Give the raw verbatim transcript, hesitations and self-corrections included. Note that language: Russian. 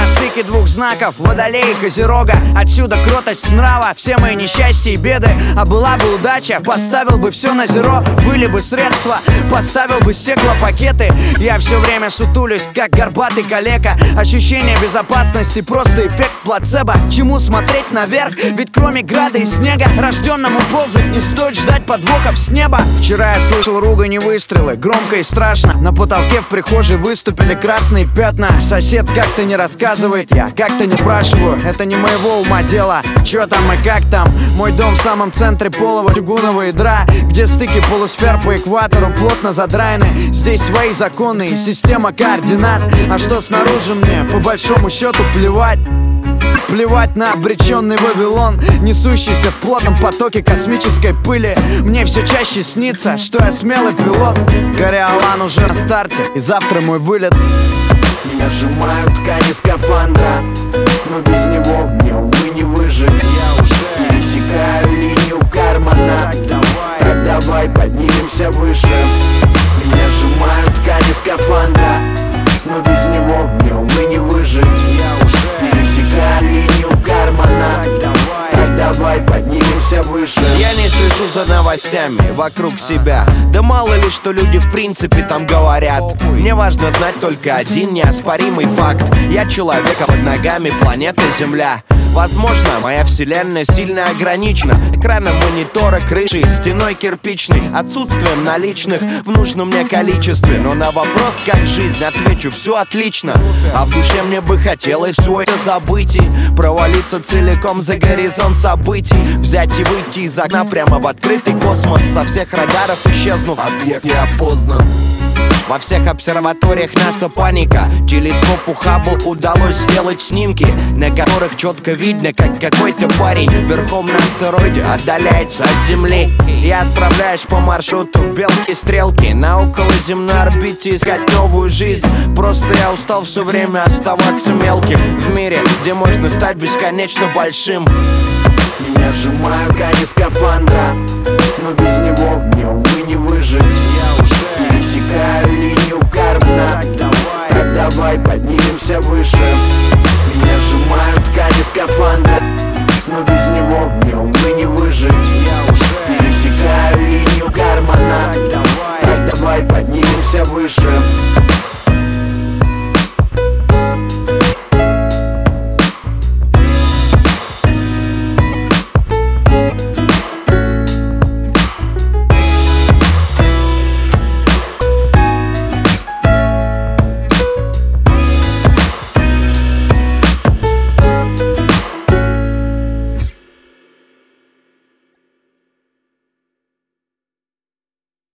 на стыке двух знаков, Водолея и Козерога. Отсюда кротость нрава, все мои несчастья и беды. А была бы удача, поставил бы все на зеро. Были бы средства, поставил бы стеклопакеты. Я все время сутулюсь, как горбатый калека. Ощущение безопасности, просто эффект плацебо. Чему смотреть наверх, ведь кроме града и снега рожденному ползать не стоит ждать подвохов с неба. Вчера я слышал ругань и выстрелы, громко и страшно. На потолке в прихожей выступили красные пятна. Сосед как-то не рассказывает, я как-то не спрашиваю. Это не моего ума дело, чё там и как там. Мой дом в самом центре полого чугунного ядра, где стыки полусфер по экватору плотно задраены. Здесь свои законы и система координат. А что снаружи мне, по большому счету, плевать. Плевать на обреченный Вавилон, несущийся в плотном потоке космической пыли. Мне все чаще снится, что я смелый пилот. Кориолан уже на старте, и завтра мой вылет. Меня сжимают ткани скафандра, но без него мне, увы, не выжить. Я уже пересекаю линию Кармана. Так давай поднимемся выше. Меня сжимают ткани скафандра, но без него мне, увы, не выжить. Я уже пересекаю линию Кармана. Так давай поднимемся выше. Я не слежу за новостями вокруг себя. Да мало ли, что люди в принципе там говорят. Мне важно знать только один неоспоримый факт: я человек, а под ногами планета Земля. Возможно, моя вселенная сильно ограничена экраном монитора, крышей, стеной кирпичной, отсутствием наличных в нужном мне количестве. Но на вопрос, как жизнь, отвечу: все отлично. А в душе мне бы хотелось все это забыть и провалиться целиком за горизонт событий. Взять и выйти из окна прямо в открытый космос, со всех радаров исчезнув, объект не опознан. Во всех обсерваториях НАСА паника. Телескопу Хаббл удалось сделать снимки, на которых четко видно, как какой-то парень верхом на астероиде отдаляется от Земли. Я отправляюсь по маршруту белки-стрелки на околоземной орбите искать новую жизнь. Просто я устал все время оставаться мелким в мире, где можно стать бесконечно большим. Меня сжимают ткани скафандра, но без него мне, увы, не выжить. Я уже пересекаю линию Кармана. Так давай поднимемся выше. Меня сжимают ткани скафандра, но без него мне, увы, не выжить.